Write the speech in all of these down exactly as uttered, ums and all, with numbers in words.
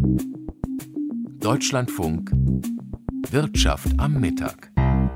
Deutschlandfunk Wirtschaft am Mittag.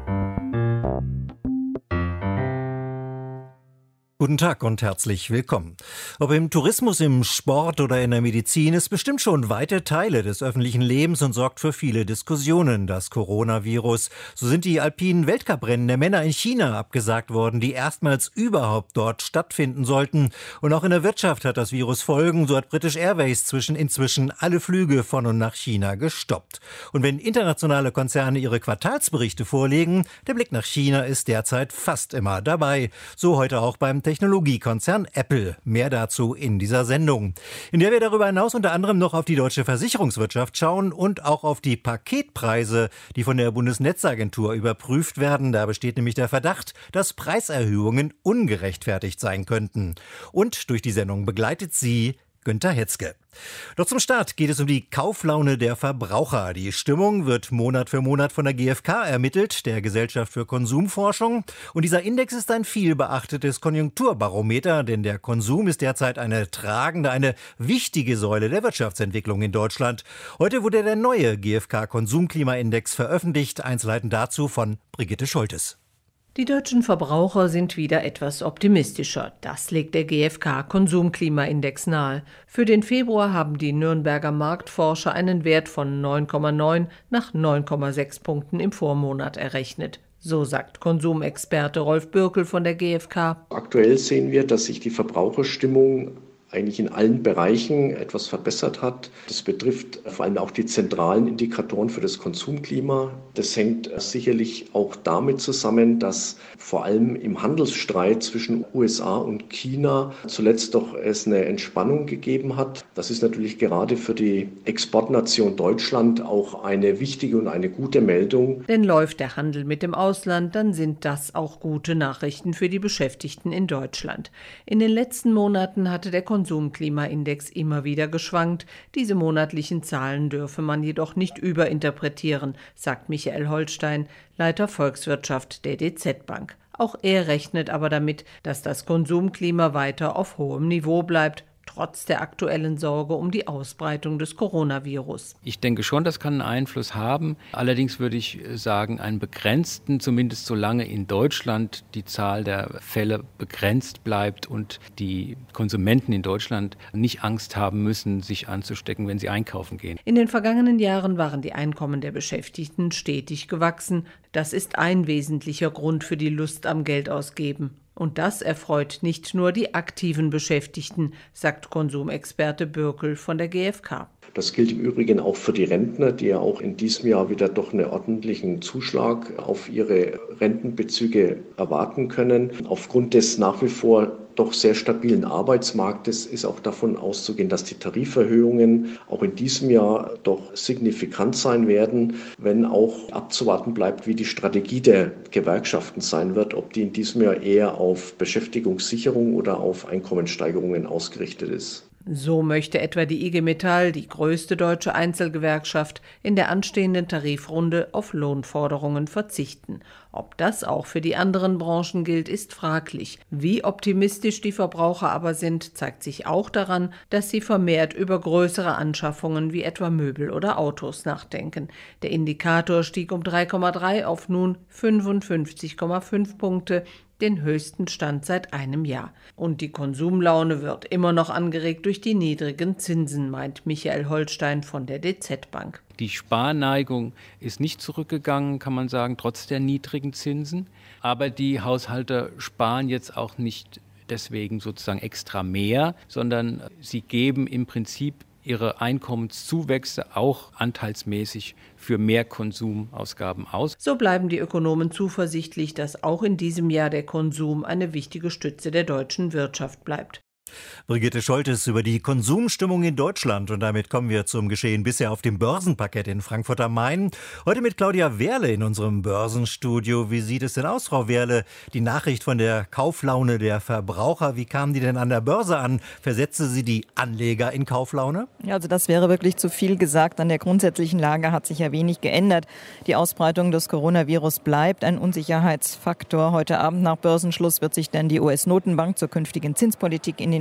Guten Tag und herzlich willkommen. Ob im Tourismus, im Sport oder in der Medizin, ist bestimmt schon weite Teile des öffentlichen Lebens und sorgt für viele Diskussionen, das Coronavirus. So sind die alpinen Weltcuprennen der Männer in China abgesagt worden, die erstmals überhaupt dort stattfinden sollten. Und auch in der Wirtschaft hat das Virus Folgen. So hat British Airways zwischen inzwischen alle Flüge von und nach China gestoppt. Und wenn internationale Konzerne ihre Quartalsberichte vorlegen, der Blick nach China ist derzeit fast immer dabei. So heute auch beim Technologiekonzern Apple. Mehr dazu in dieser Sendung, in der wir darüber hinaus unter anderem noch auf die deutsche Versicherungswirtschaft schauen und auch auf die Paketpreise, die von der Bundesnetzagentur überprüft werden. Da besteht nämlich der Verdacht, dass Preiserhöhungen ungerechtfertigt sein könnten. Und durch die Sendung begleitet sie Günther Hetzke. Doch zum Start geht es um die Kauflaune der Verbraucher. Die Stimmung wird Monat für Monat von der G f K ermittelt, der Gesellschaft für Konsumforschung. Und dieser Index ist ein viel beachtetes Konjunkturbarometer, denn der Konsum ist derzeit eine tragende, eine wichtige Säule der Wirtschaftsentwicklung in Deutschland. Heute wurde der neue G f K-Konsumklimaindex veröffentlicht. Einzelheiten dazu von Brigitte Scholtes. Die deutschen Verbraucher sind wieder etwas optimistischer. Das legt der G f K-Konsumklimaindex nahe. Für den Februar haben die Nürnberger Marktforscher einen Wert von neun Komma neun nach neun Komma sechs Punkten im Vormonat errechnet. So sagt Konsumexperte Rolf Bürkel von der G f K. Aktuell sehen wir, dass sich die Verbraucherstimmung eigentlich in allen Bereichen etwas verbessert hat. Das betrifft vor allem auch die zentralen Indikatoren für das Konsumklima. Das hängt sicherlich auch damit zusammen, dass vor allem im Handelsstreit zwischen U S A und China zuletzt doch es eine Entspannung gegeben hat. Das ist natürlich gerade für die Exportnation Deutschland auch eine wichtige und eine gute Meldung. Denn läuft der Handel mit dem Ausland, dann sind das auch gute Nachrichten für die Beschäftigten in Deutschland. In den letzten Monaten hatte der Konsumklimaindex immer wieder geschwankt. Diese monatlichen Zahlen dürfe man jedoch nicht überinterpretieren, sagt Michael Holstein, Leiter Volkswirtschaft der D Z Bank. Auch er rechnet aber damit, dass das Konsumklima weiter auf hohem Niveau bleibt, trotz der aktuellen Sorge um die Ausbreitung des Coronavirus. Ich denke schon, das kann einen Einfluss haben. Allerdings würde ich sagen, einen begrenzten, zumindest solange in Deutschland die Zahl der Fälle begrenzt bleibt und die Konsumenten in Deutschland nicht Angst haben müssen, sich anzustecken, wenn sie einkaufen gehen. In den vergangenen Jahren waren die Einkommen der Beschäftigten stetig gewachsen. Das ist ein wesentlicher Grund für die Lust am Geldausgeben. Und das erfreut nicht nur die aktiven Beschäftigten, sagt Konsumexperte Bürkel von der G f K. Das gilt im Übrigen auch für die Rentner, die ja auch in diesem Jahr wieder doch einen ordentlichen Zuschlag auf ihre Rentenbezüge erwarten können. Aufgrund des nach wie vor doch sehr stabilen Arbeitsmarktes ist auch davon auszugehen, dass die Tariferhöhungen auch in diesem Jahr doch signifikant sein werden, wenn auch abzuwarten bleibt, wie die Strategie der Gewerkschaften sein wird, ob die in diesem Jahr eher auf Beschäftigungssicherung oder auf Einkommenssteigerungen ausgerichtet ist. So möchte etwa die I G Metall, die größte deutsche Einzelgewerkschaft, in der anstehenden Tarifrunde auf Lohnforderungen verzichten. Ob das auch für die anderen Branchen gilt, ist fraglich. Wie optimistisch die Verbraucher aber sind, zeigt sich auch daran, dass sie vermehrt über größere Anschaffungen wie etwa Möbel oder Autos nachdenken. Der Indikator stieg um drei Komma drei auf nun fünfundfünfzig Komma fünf Punkte, den höchsten Stand seit einem Jahr. Und die Konsumlaune wird immer noch angeregt durch die niedrigen Zinsen, meint Michael Holstein von der D Z Bank. Die Sparneigung ist nicht zurückgegangen, kann man sagen, trotz der niedrigen Zinsen. Aber die Haushalter sparen jetzt auch nicht deswegen sozusagen extra mehr, sondern sie geben im Prinzip ihre Einkommenszuwächse auch anteilsmäßig für mehr Konsumausgaben aus. So bleiben die Ökonomen zuversichtlich, dass auch in diesem Jahr der Konsum eine wichtige Stütze der deutschen Wirtschaft bleibt. Brigitte Scholtes über die Konsumstimmung in Deutschland. Und damit kommen wir zum Geschehen bisher auf dem Börsenparkett in Frankfurt am Main. Heute mit Claudia Wehrle in unserem Börsenstudio. Wie sieht es denn aus, Frau Wehrle? Die Nachricht von der Kauflaune der Verbraucher, wie kam die denn an der Börse an? Versetzte sie die Anleger in Kauflaune? Ja, also das wäre wirklich zu viel gesagt. An der grundsätzlichen Lage hat sich ja wenig geändert. Die Ausbreitung des Coronavirus bleibt ein Unsicherheitsfaktor. Heute Abend nach Börsenschluss wird sich dann die U S-Notenbank zur künftigen Zinspolitik in den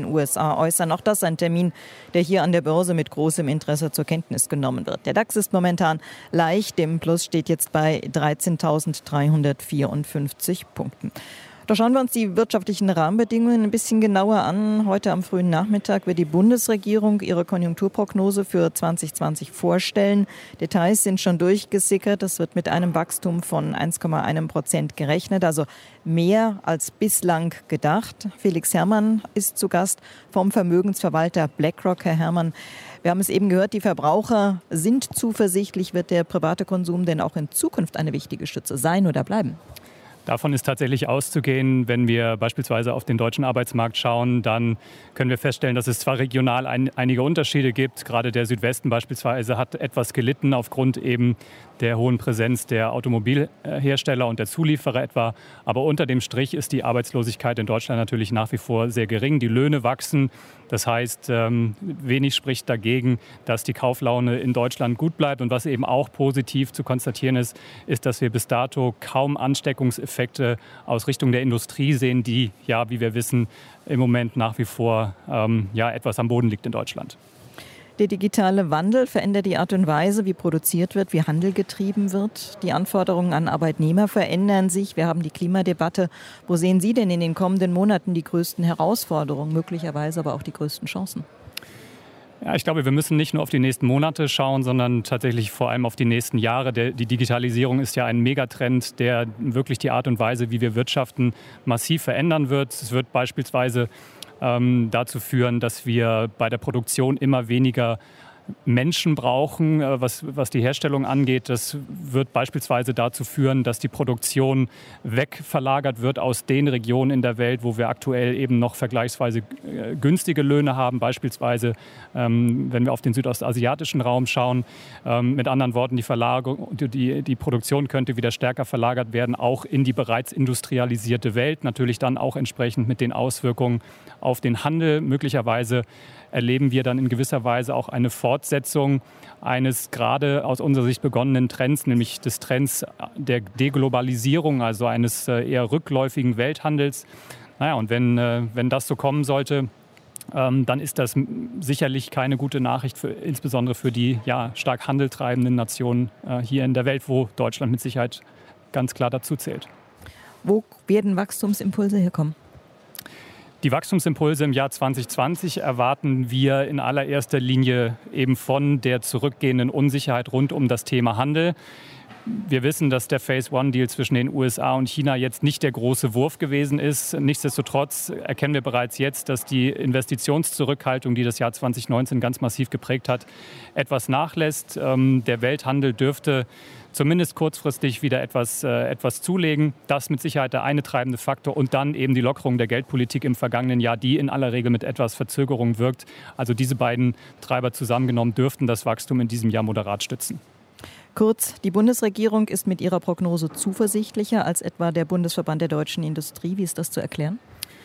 den U S A äußern. Auch das ein Termin, der hier an der Börse mit großem Interesse zur Kenntnis genommen wird. Der DAX ist momentan leicht. Im Plus steht jetzt bei dreizehntausenddreihundertvierundfünfzig Punkten. Doch schauen wir uns die wirtschaftlichen Rahmenbedingungen ein bisschen genauer an. Heute am frühen Nachmittag wird die Bundesregierung ihre Konjunkturprognose für zwanzig zwanzig vorstellen. Details sind schon durchgesickert. Es wird mit einem Wachstum von eins Komma eins Prozent gerechnet, also mehr als bislang gedacht. Felix Herrmann ist zu Gast vom Vermögensverwalter BlackRock. Herr Herrmann, wir haben es eben gehört, die Verbraucher sind zuversichtlich. Wird der private Konsum denn auch in Zukunft eine wichtige Stütze sein oder bleiben? Davon ist tatsächlich auszugehen. Wenn wir beispielsweise auf den deutschen Arbeitsmarkt schauen, dann können wir feststellen, dass es zwar regional ein, einige Unterschiede gibt. Gerade der Südwesten beispielsweise hat etwas gelitten aufgrund eben der hohen Präsenz der Automobilhersteller und der Zulieferer etwa. Aber unter dem Strich ist die Arbeitslosigkeit in Deutschland natürlich nach wie vor sehr gering. Die Löhne wachsen. Das heißt, wenig spricht dagegen, dass die Kauflaune in Deutschland gut bleibt. Und was eben auch positiv zu konstatieren ist, ist, dass wir bis dato kaum Ansteckungseffekte aus Richtung der Industrie sehen, die, ja, wie wir wissen, im Moment nach wie vor ähm, ja, etwas am Boden liegt in Deutschland. Der digitale Wandel verändert die Art und Weise, wie produziert wird, wie Handel getrieben wird. Die Anforderungen an Arbeitnehmer verändern sich. Wir haben die Klimadebatte. Wo sehen Sie denn in den kommenden Monaten die größten Herausforderungen, möglicherweise aber auch die größten Chancen? Ja, ich glaube, wir müssen nicht nur auf die nächsten Monate schauen, sondern tatsächlich vor allem auf die nächsten Jahre. Der, die Digitalisierung ist ja ein Megatrend, der wirklich die Art und Weise, wie wir wirtschaften, massiv verändern wird. Es wird beispielsweise ähm, dazu führen, dass wir bei der Produktion immer weniger Menschen brauchen, was, was die Herstellung angeht. Das wird beispielsweise dazu führen, dass die Produktion wegverlagert wird aus den Regionen in der Welt, wo wir aktuell eben noch vergleichsweise günstige Löhne haben. Beispielsweise, ähm, wenn wir auf den südostasiatischen Raum schauen. Ähm, mit anderen Worten, die, Verlagerung, die, die Produktion könnte wieder stärker verlagert werden, auch in die bereits industrialisierte Welt. Natürlich dann auch entsprechend mit den Auswirkungen auf den Handel. Möglicherweise erleben wir dann in gewisser Weise auch eine Fortsetzung eines gerade aus unserer Sicht begonnenen Trends, nämlich des Trends der Deglobalisierung, also eines eher rückläufigen Welthandels. Naja, und wenn, wenn das so kommen sollte, dann ist das sicherlich keine gute Nachricht, für, insbesondere für die ja, stark handeltreibenden Nationen hier in der Welt, wo Deutschland mit Sicherheit ganz klar dazu zählt. Wo werden Wachstumsimpulse herkommen? Die Wachstumsimpulse im Jahr zwanzig zwanzig erwarten wir in allererster Linie eben von der zurückgehenden Unsicherheit rund um das Thema Handel. Wir wissen, dass der Phase-One-Deal zwischen den U S A und China jetzt nicht der große Wurf gewesen ist. Nichtsdestotrotz erkennen wir bereits jetzt, dass die Investitionszurückhaltung, die das Jahr zwanzig neunzehn ganz massiv geprägt hat, etwas nachlässt. Der Welthandel dürfte zumindest kurzfristig wieder etwas, äh, etwas zulegen. Das mit Sicherheit der eine treibende Faktor. Und dann eben die Lockerung der Geldpolitik im vergangenen Jahr, die in aller Regel mit etwas Verzögerung wirkt. Also diese beiden Treiber zusammengenommen dürften das Wachstum in diesem Jahr moderat stützen. Kurz, die Bundesregierung ist mit ihrer Prognose zuversichtlicher als etwa der Bundesverband der deutschen Industrie. Wie ist das zu erklären?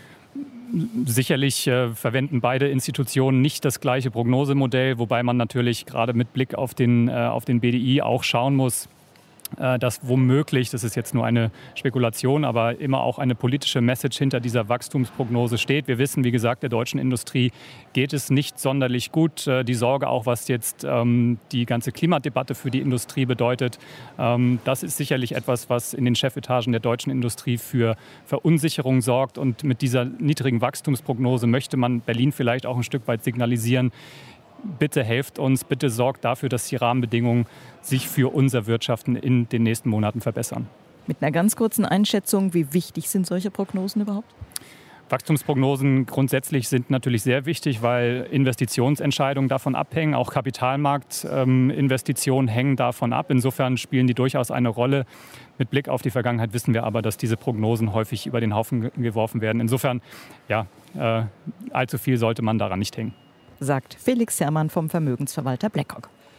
Sicherlich äh, verwenden beide Institutionen nicht das gleiche Prognosemodell, wobei man natürlich gerade mit Blick auf den, äh, auf den B D I auch schauen muss, dass womöglich, das ist jetzt nur eine Spekulation, aber immer auch eine politische Message hinter dieser Wachstumsprognose steht. Wir wissen, wie gesagt, der deutschen Industrie geht es nicht sonderlich gut. Die Sorge auch, was jetzt ähm, die ganze Klimadebatte für die Industrie bedeutet, ähm, das ist sicherlich etwas, was in den Chefetagen der deutschen Industrie für Verunsicherung sorgt. Und mit dieser niedrigen Wachstumsprognose möchte man Berlin vielleicht auch ein Stück weit signalisieren: Bitte helft uns, bitte sorgt dafür, dass die Rahmenbedingungen sich für unser Wirtschaften in den nächsten Monaten verbessern. Mit einer ganz kurzen Einschätzung, wie wichtig sind solche Prognosen überhaupt? Wachstumsprognosen grundsätzlich sind natürlich sehr wichtig, weil Investitionsentscheidungen davon abhängen. Auch Kapitalmarktinvestitionen hängen davon ab. Insofern spielen die durchaus eine Rolle. Mit Blick auf die Vergangenheit wissen wir aber, dass diese Prognosen häufig über den Haufen geworfen werden. Insofern, ja, äh, allzu viel sollte man daran nicht hängen. Sagt Felix Herrmann vom Vermögensverwalter BlackRock.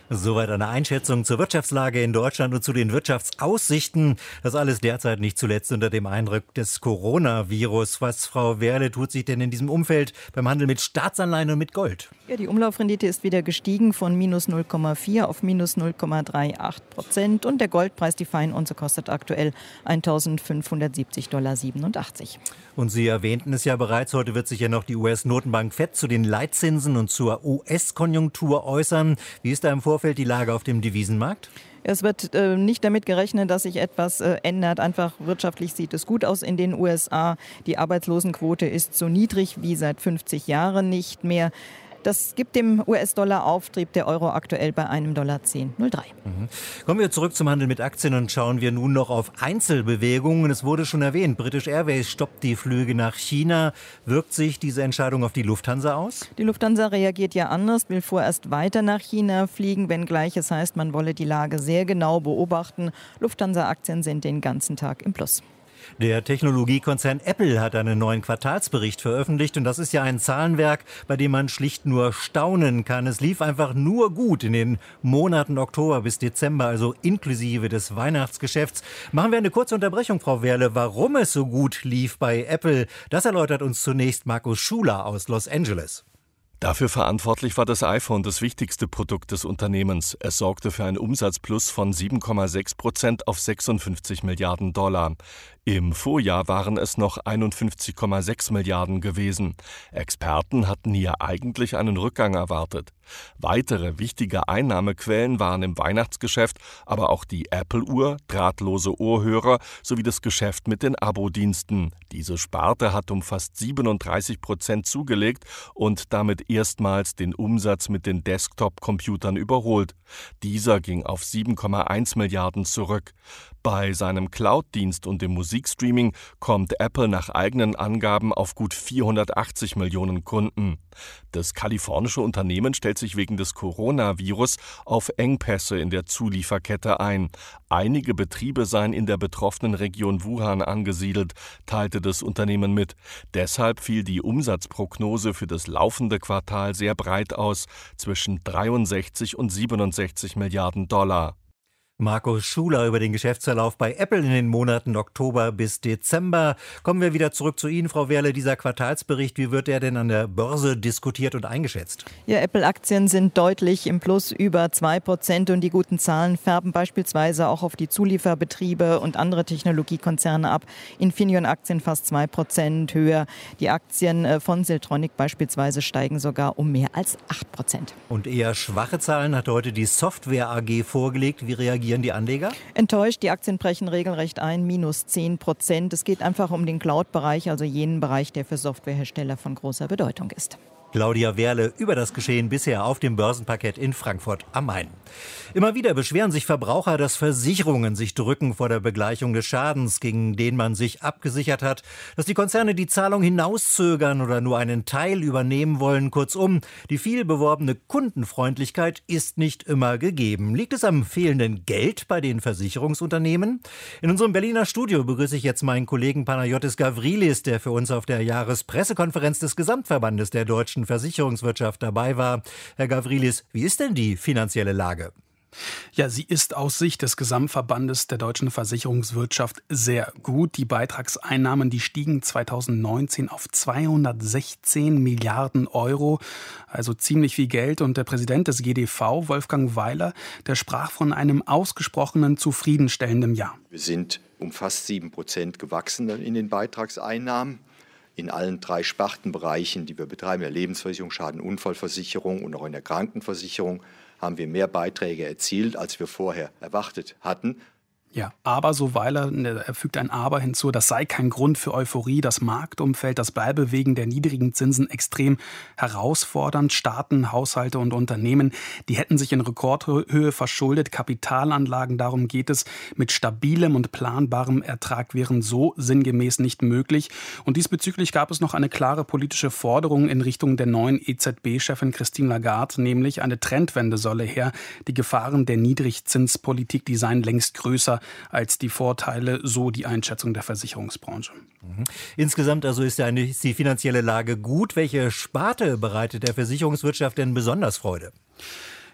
Soweit eine Einschätzung zur Wirtschaftslage in Deutschland und zu den Wirtschaftsaussichten. Das alles derzeit nicht zuletzt unter dem Eindruck des Coronavirus. Was, Frau Werle, tut sich denn in diesem Umfeld beim Handel mit Staatsanleihen und mit Gold? Ja, die Umlaufrendite ist wieder gestiegen von minus null Komma vier auf minus null Komma achtunddreißig Prozent. Und der Goldpreis, die Feinunze, kostet aktuell eintausendfünfhundertsiebzig Komma siebenundachtzig Dollar. Und Sie erwähnten es ja bereits, heute wird sich ja noch die U S-Notenbank Fed zu den Leitzinsen und zur U S-Konjunktur äußern. Wie ist da im Vorfeld die Lage auf dem Devisenmarkt? Es wird äh, nicht damit gerechnet, dass sich etwas äh, ändert. Einfach wirtschaftlich sieht es gut aus in den U S A. Die Arbeitslosenquote ist so niedrig wie seit fünfzig Jahren nicht mehr. Das gibt dem U S-Dollar Auftrieb, der Euro aktuell bei einem Dollar zehn Komma null drei. Mhm. Kommen wir zurück zum Handel mit Aktien und schauen wir nun noch auf Einzelbewegungen. Es wurde schon erwähnt, British Airways stoppt die Flüge nach China. Wirkt sich diese Entscheidung auf die Lufthansa aus? Die Lufthansa reagiert ja anders, will vorerst weiter nach China fliegen, wenngleich es heißt, man wolle die Lage sehr genau beobachten. Lufthansa-Aktien sind den ganzen Tag im Plus. Der Technologiekonzern Apple hat einen neuen Quartalsbericht veröffentlicht und das ist ja ein Zahlenwerk, bei dem man schlicht nur staunen kann. Es lief einfach nur gut in den Monaten Oktober bis Dezember, also inklusive des Weihnachtsgeschäfts. Machen wir eine kurze Unterbrechung, Frau Werle. Warum es so gut lief bei Apple, das erläutert uns zunächst Markus Schuler aus Los Angeles. Dafür verantwortlich war das iPhone, das wichtigste Produkt des Unternehmens. Es sorgte für einen Umsatzplus von sieben Komma sechs Prozent auf sechsundfünfzig Milliarden Dollar. Im Vorjahr waren es noch einundfünfzig Komma sechs Milliarden gewesen. Experten hatten hier eigentlich einen Rückgang erwartet. Weitere wichtige Einnahmequellen waren im Weihnachtsgeschäft, aber auch die Apple-Uhr, drahtlose Ohrhörer sowie das Geschäft mit den Abo-Diensten. Diese Sparte hat um fast siebenunddreißig Prozent zugelegt und damit erstmals den Umsatz mit den Desktop-Computern überholt. Dieser ging auf sieben Komma eins Milliarden zurück. Bei seinem Cloud-Dienst und dem Musikstreaming kommt Apple nach eigenen Angaben auf gut vierhundertachtzig Millionen Kunden. Das kalifornische Unternehmen stellt sich wegen des Coronavirus auf Engpässe in der Zulieferkette ein. Einige Betriebe seien in der betroffenen Region Wuhan angesiedelt, teilte das Unternehmen mit. Deshalb fiel die Umsatzprognose für das laufende Quartal sehr breit aus, zwischen dreiundsechzig und siebenundsechzig Milliarden Dollar. Markus Schuler über den Geschäftsverlauf bei Apple in den Monaten Oktober bis Dezember. Kommen wir wieder zurück zu Ihnen, Frau Werle. Dieser Quartalsbericht, wie wird er denn an der Börse diskutiert und eingeschätzt? Ja, Apple-Aktien sind deutlich im Plus, über zwei Prozent. Und die guten Zahlen färben beispielsweise auch auf die Zulieferbetriebe und andere Technologiekonzerne ab. Infineon-Aktien fast zwei Prozent höher. Die Aktien von Siltronic beispielsweise steigen sogar um mehr als acht Prozent. Und eher schwache Zahlen hat heute die Software A G vorgelegt. Wie reagieren die Anleger? Enttäuscht, die Aktien brechen regelrecht ein, minus zehn Prozent. Es geht einfach um den Cloud-Bereich, also jenen Bereich, der für Softwarehersteller von großer Bedeutung ist. Claudia Werle über das Geschehen bisher auf dem Börsenparkett in Frankfurt am Main. Immer wieder beschweren sich Verbraucher, dass Versicherungen sich drücken vor der Begleichung des Schadens, gegen den man sich abgesichert hat, dass die Konzerne die Zahlung hinauszögern oder nur einen Teil übernehmen wollen. Kurzum, die viel beworbene Kundenfreundlichkeit ist nicht immer gegeben. Liegt es am fehlenden Geld bei den Versicherungsunternehmen? In unserem Berliner Studio begrüße ich jetzt meinen Kollegen Panagiotis Gavrilis, der für uns auf der Jahrespressekonferenz des Gesamtverbandes der deutschen Versicherungswirtschaft dabei war. Herr Gavrilis, wie ist denn die finanzielle Lage? Ja, sie ist aus Sicht des Gesamtverbandes der deutschen Versicherungswirtschaft sehr gut. Die Beitragseinnahmen, die stiegen zweitausendneunzehn auf zweihundertsechzehn Milliarden Euro, also ziemlich viel Geld. Und der Präsident des G D V, Wolfgang Weiler, der sprach von einem ausgesprochenen zufriedenstellenden Jahr. Wir sind um fast sieben Prozent gewachsen in den Beitragseinnahmen. In allen drei Spartenbereichen, die wir betreiben, der Lebensversicherung, Schadenunfallversicherung und auch in der Krankenversicherung, haben wir mehr Beiträge erzielt, als wir vorher erwartet hatten. Ja, aber so Weiler, er fügt ein Aber hinzu, das sei kein Grund für Euphorie. Das Marktumfeld, das bleibe wegen der niedrigen Zinsen extrem herausfordernd. Staaten, Haushalte und Unternehmen, die hätten sich in Rekordhöhe verschuldet. Kapitalanlagen, darum geht es, mit stabilem und planbarem Ertrag wären so sinngemäß nicht möglich. Und diesbezüglich gab es noch eine klare politische Forderung in Richtung der neuen E Z B-Chefin Christine Lagarde, nämlich eine Trendwende solle her. Die Gefahren der Niedrigzinspolitik, die seien längst größer als die Vorteile, so die Einschätzung der Versicherungsbranche. Mhm. Insgesamt also ist, eine, ist die finanzielle Lage gut. Welche Sparte bereitet der Versicherungswirtschaft denn besonders Freude?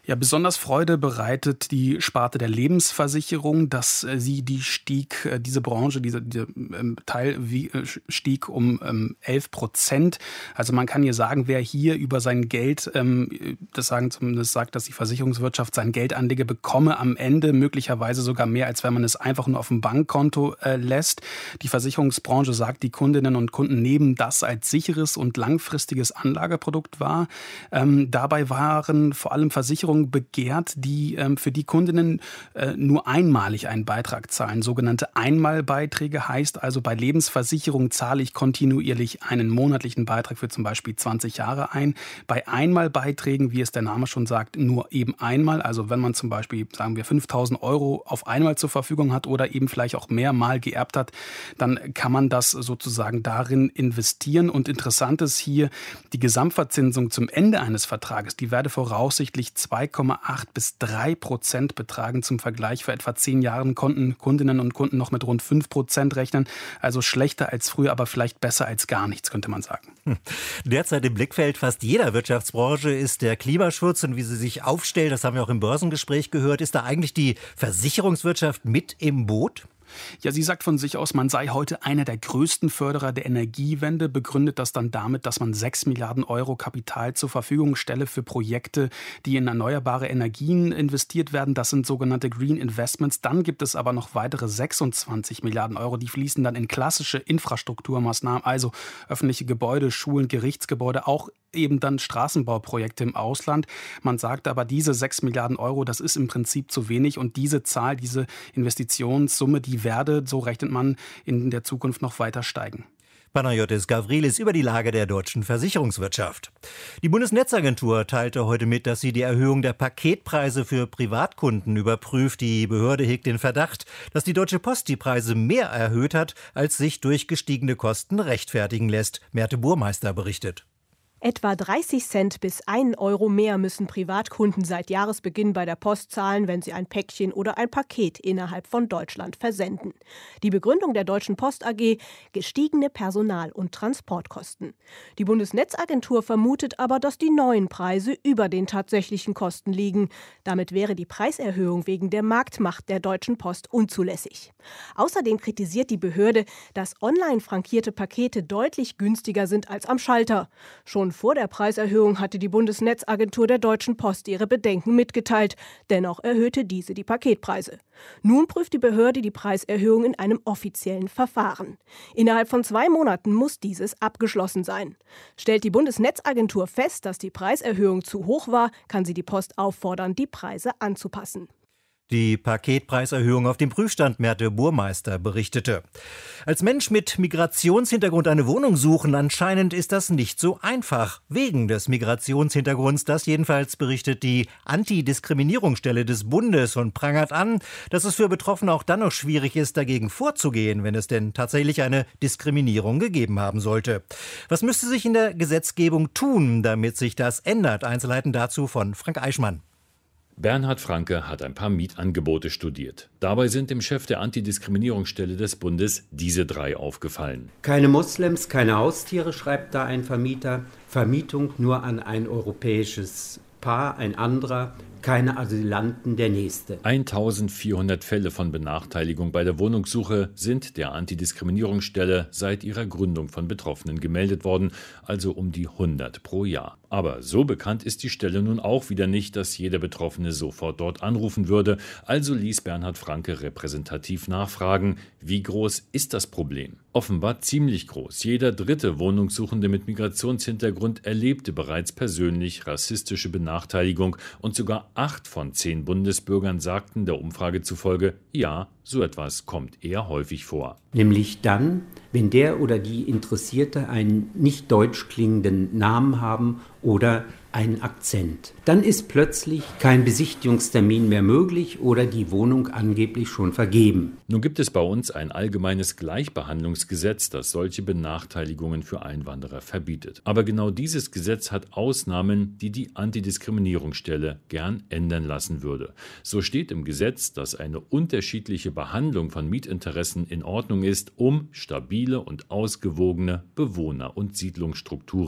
Ja, besonders Freude bereitet die Sparte der Lebensversicherung, dass äh, sie die stieg, äh, diese Branche, dieser diese, ähm, Teil wie, äh, stieg um ähm, elf Prozent. Also man kann hier sagen, wer hier über sein Geld, ähm, das sagen zumindest sagt, dass die Versicherungswirtschaft sein Geld anlege, bekomme am Ende möglicherweise sogar mehr, als wenn man es einfach nur auf dem Bankkonto äh, lässt. Die Versicherungsbranche sagt, die Kundinnen und Kunden nehmen das als sicheres und langfristiges Anlageprodukt wahr. Ähm, dabei waren vor allem Versicherungen begehrt, die ähm, für die Kundinnen äh, nur einmalig einen Beitrag zahlen. Sogenannte Einmalbeiträge heißt also, bei Lebensversicherung zahle ich kontinuierlich einen monatlichen Beitrag für zum Beispiel zwanzig Jahre ein. Bei Einmalbeiträgen, wie es der Name schon sagt, nur eben einmal. Also wenn man zum Beispiel, sagen wir, fünftausend Euro auf einmal zur Verfügung hat oder eben vielleicht auch mehrmal geerbt hat, dann kann man das sozusagen darin investieren. Und interessant ist hier, die Gesamtverzinsung zum Ende eines Vertrages, die werde voraussichtlich zwei Komma acht bis drei Prozent betragen. Zum Vergleich, vor etwa zehn Jahren konnten Kundinnen und Kunden noch mit rund fünf Prozent rechnen. Also schlechter als früher, aber vielleicht besser als gar nichts, könnte man sagen. Derzeit im Blickfeld fast jeder Wirtschaftsbranche ist der Klimaschutz und wie sie sich aufstellt, das haben wir auch im Börsengespräch gehört. Ist da eigentlich die Versicherungswirtschaft mit im Boot? Ja, sie sagt von sich aus, man sei heute einer der größten Förderer der Energiewende, begründet das dann damit, dass man sechs Milliarden Euro Kapital zur Verfügung stelle für Projekte, die in erneuerbare Energien investiert werden. Das sind sogenannte Green Investments. Dann gibt es aber noch weitere sechsundzwanzig Milliarden Euro, die fließen dann in klassische Infrastrukturmaßnahmen, also öffentliche Gebäude, Schulen, Gerichtsgebäude, auch eben dann Straßenbauprojekte im Ausland. Man sagt aber, diese sechs Milliarden Euro, das ist im Prinzip zu wenig und diese Zahl, diese Investitionssumme, die werde, so rechnet man, in der Zukunft noch weiter steigen. Panayotis Gavrilis über die Lage der deutschen Versicherungswirtschaft. Die Bundesnetzagentur teilte heute mit, dass sie die Erhöhung der Paketpreise für Privatkunden überprüft. Die Behörde hegt den Verdacht, dass die Deutsche Post die Preise mehr erhöht hat, als sich durch gestiegene Kosten rechtfertigen lässt. Merte Burmeister berichtet. Etwa dreißig Cent bis ein Euro mehr müssen Privatkunden seit Jahresbeginn bei der Post zahlen, wenn sie ein Päckchen oder ein Paket innerhalb von Deutschland versenden. Die Begründung der Deutschen Post A G: gestiegene Personal- und Transportkosten. Die Bundesnetzagentur vermutet aber, dass die neuen Preise über den tatsächlichen Kosten liegen. Damit wäre die Preiserhöhung wegen der Marktmacht der Deutschen Post unzulässig. Außerdem kritisiert die Behörde, dass online frankierte Pakete deutlich günstiger sind als am Schalter. Schon vor der Preiserhöhung hatte die Bundesnetzagentur der Deutschen Post ihre Bedenken mitgeteilt. Dennoch erhöhte diese die Paketpreise. Nun prüft die Behörde die Preiserhöhung in einem offiziellen Verfahren. Innerhalb von zwei Monaten muss dieses abgeschlossen sein. Stellt die Bundesnetzagentur fest, dass die Preiserhöhung zu hoch war, kann sie die Post auffordern, die Preise anzupassen. Die Paketpreiserhöhung auf dem Prüfstand, Merte Burmeister berichtete. Als Mensch mit Migrationshintergrund eine Wohnung suchen, anscheinend ist das nicht so einfach. Wegen des Migrationshintergrunds, das jedenfalls berichtet die Antidiskriminierungsstelle des Bundes und prangert an, dass es für Betroffene auch dann noch schwierig ist, dagegen vorzugehen, wenn es denn tatsächlich eine Diskriminierung gegeben haben sollte. Was müsste sich in der Gesetzgebung tun, damit sich das ändert? Einzelheiten dazu von Frank Eichmann. Bernhard Franke hat ein paar Mietangebote studiert. Dabei sind dem Chef der Antidiskriminierungsstelle des Bundes diese drei aufgefallen. Keine Moslems, keine Haustiere, schreibt da ein Vermieter. Vermietung nur an ein europäisches Paar, ein anderer. Keine Asylanten, der nächste. eintausendvierhundert Fälle von Benachteiligung bei der Wohnungssuche sind der Antidiskriminierungsstelle seit ihrer Gründung von Betroffenen gemeldet worden, also um die hundert pro Jahr. Aber so bekannt ist die Stelle nun auch wieder nicht, dass jeder Betroffene sofort dort anrufen würde. Also ließ Bernhard Franke repräsentativ nachfragen, wie groß ist das Problem? Offenbar ziemlich groß. Jeder dritte Wohnungssuchende mit Migrationshintergrund erlebte bereits persönlich rassistische Benachteiligung und sogar acht von zehn Bundesbürgern sagten der Umfrage zufolge, ja, so etwas kommt eher häufig vor. Nämlich dann, wenn der oder die Interessierte einen nicht deutsch klingenden Namen haben oder einen Akzent. Dann ist plötzlich kein Besichtigungstermin mehr möglich oder die Wohnung angeblich schon vergeben. Nun gibt es bei uns ein allgemeines Gleichbehandlungsgesetz, das solche Benachteiligungen für Einwanderer verbietet. Aber genau dieses Gesetz hat Ausnahmen, die die Antidiskriminierungsstelle gern ändern lassen würde. So steht im Gesetz, dass eine unterschiedliche Behandlung von Mietinteressen in Ordnung ist, um stabile und ausgewogene Bewohner- und Siedlungsstrukturen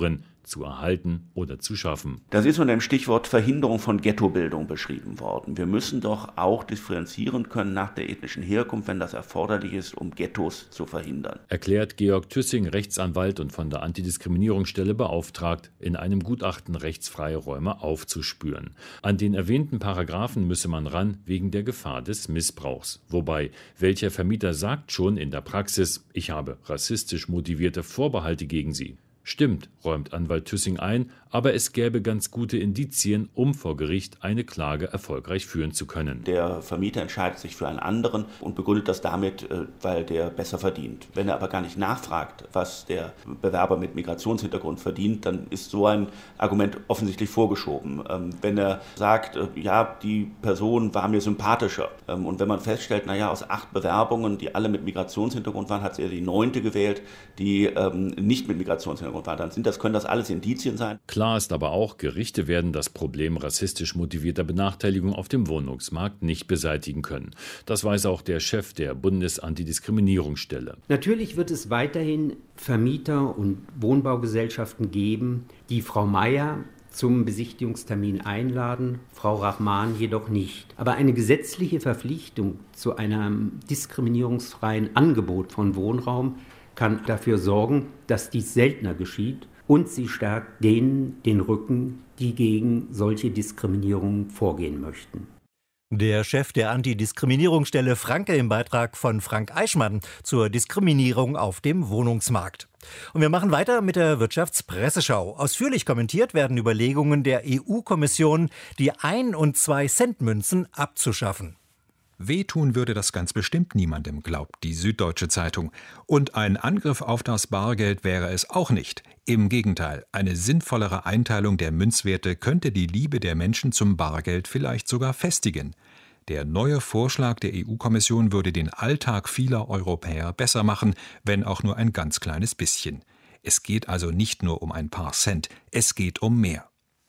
zu erhalten oder zu schaffen. Das ist unter dem Stichwort Verhinderung von Ghettobildung beschrieben worden. Wir müssen doch auch differenzieren können nach der ethnischen Herkunft, wenn das erforderlich ist, um Ghettos zu verhindern. Erklärt Georg Tüssing, Rechtsanwalt und von der Antidiskriminierungsstelle beauftragt, in einem Gutachten rechtsfreie Räume aufzuspüren. An den erwähnten Paragraphen müsse man ran wegen der Gefahr des Missbrauchs. Wobei, welcher Vermieter sagt schon in der Praxis, ich habe rassistisch motivierte Vorbehalte gegen sie? Stimmt, räumt Anwalt Tüssing ein, aber es gäbe ganz gute Indizien, um vor Gericht eine Klage erfolgreich führen zu können. Der Vermieter entscheidet sich für einen anderen und begründet das damit, weil der besser verdient. Wenn er aber gar nicht nachfragt, was der Bewerber mit Migrationshintergrund verdient, dann ist so ein Argument offensichtlich vorgeschoben. Wenn er sagt, ja, die Person war mir sympathischer und wenn man feststellt, naja, aus acht Bewerbungen, die alle mit Migrationshintergrund waren, hat er die neunte gewählt, die nicht mit Migrationshintergrund war, dann sind das, können das alles Indizien sein. Klar ist aber auch, Gerichte werden das Problem rassistisch motivierter Benachteiligung auf dem Wohnungsmarkt nicht beseitigen können. Das weiß auch der Chef der Bundesantidiskriminierungsstelle. Natürlich wird es weiterhin Vermieter und Wohnbaugesellschaften geben, die Frau Meier zum Besichtigungstermin einladen, Frau Rahman jedoch nicht. Aber eine gesetzliche Verpflichtung zu einem diskriminierungsfreien Angebot von Wohnraum kann dafür sorgen, dass dies seltener geschieht. Und sie stärkt denen den Rücken, die gegen solche Diskriminierungen vorgehen möchten. Der Chef der Antidiskriminierungsstelle Franke im Beitrag von Frank Eichmann zur Diskriminierung auf dem Wohnungsmarkt. Und wir machen weiter mit der Wirtschaftspresseschau. Ausführlich kommentiert werden Überlegungen der E U-Kommission, die Ein- und Zwei-Cent-Münzen abzuschaffen. Wehtun würde das ganz bestimmt niemandem, glaubt die Süddeutsche Zeitung. Und ein Angriff auf das Bargeld wäre es auch nicht. Im Gegenteil, eine sinnvollere Einteilung der Münzwerte könnte die Liebe der Menschen zum Bargeld vielleicht sogar festigen. Der neue Vorschlag der E U-Kommission würde den Alltag vieler Europäer besser machen, wenn auch nur ein ganz kleines bisschen. Es geht also nicht nur um ein paar Cent, es geht um mehr.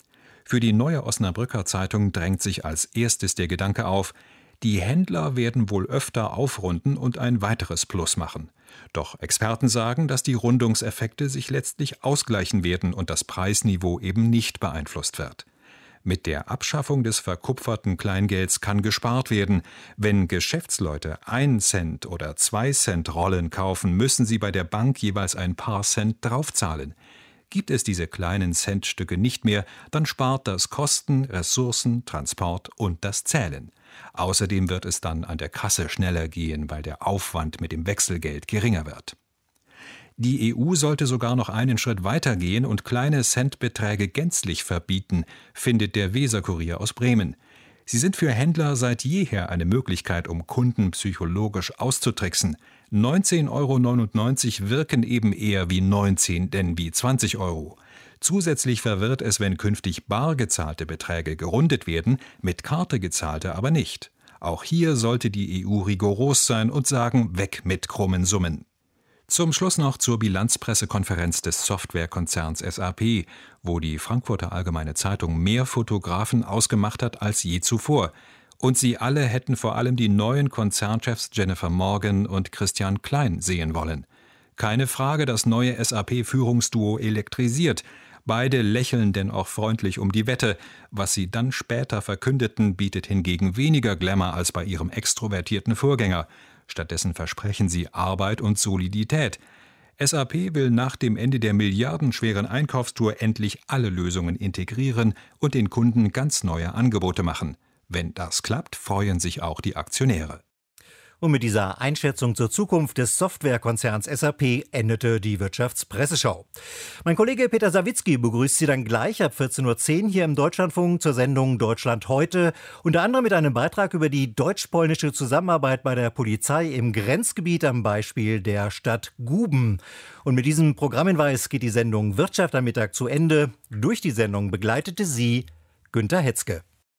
Für die Neue Osnabrücker Zeitung drängt sich als erstes der Gedanke auf, die Händler werden wohl öfter aufrunden und ein weiteres Plus machen. Doch Experten sagen, dass die Rundungseffekte sich letztlich ausgleichen werden und das Preisniveau eben nicht beeinflusst wird. Mit der Abschaffung des verkupferten Kleingelds kann gespart werden. Wenn Geschäftsleute ein Cent oder zwei Cent Rollen kaufen, müssen sie bei der Bank jeweils ein paar Cent draufzahlen. Gibt es diese kleinen Centstücke nicht mehr, dann spart das Kosten, Ressourcen, Transport und das Zählen. Außerdem wird es dann an der Kasse schneller gehen, weil der Aufwand mit dem Wechselgeld geringer wird. Die E U sollte sogar noch einen Schritt weiter gehen und kleine Centbeträge gänzlich verbieten, findet der Weser-Kurier aus Bremen. Sie sind für Händler seit jeher eine Möglichkeit, um Kunden psychologisch auszutricksen. neunzehn Euro neunundneunzig wirken eben eher wie neunzehn denn wie zwanzig Euro. Zusätzlich verwirrt es, wenn künftig bar gezahlte Beträge gerundet werden, mit Karte gezahlte aber nicht. Auch hier sollte die E U rigoros sein und sagen, weg mit krummen Summen. Zum Schluss noch zur Bilanzpressekonferenz des Softwarekonzerns S A P, wo die Frankfurter Allgemeine Zeitung mehr Fotografen ausgemacht hat als je zuvor. Und sie alle hätten vor allem die neuen Konzernchefs Jennifer Morgan und Christian Klein sehen wollen. Keine Frage, das neue S A P-Führungsduo elektrisiert. Beide lächeln denn auch freundlich um die Wette. Was sie dann später verkündeten, bietet hingegen weniger Glamour als bei ihrem extrovertierten Vorgänger. Stattdessen versprechen sie Arbeit und Solidität. S A P will nach dem Ende der milliardenschweren Einkaufstour endlich alle Lösungen integrieren und den Kunden ganz neue Angebote machen. Wenn das klappt, freuen sich auch die Aktionäre. Und mit dieser Einschätzung zur Zukunft des Softwarekonzerns S A P endete die Wirtschaftspresseschau. Mein Kollege Peter Sawicki begrüßt Sie dann gleich ab vierzehn Uhr zehn hier im Deutschlandfunk zur Sendung Deutschland heute. Unter anderem mit einem Beitrag über die deutsch-polnische Zusammenarbeit bei der Polizei im Grenzgebiet am Beispiel der Stadt Guben. Und mit diesem Programmhinweis geht die Sendung Wirtschaft am Mittag zu Ende. Durch die Sendung begleitete Sie Günter Hetzke.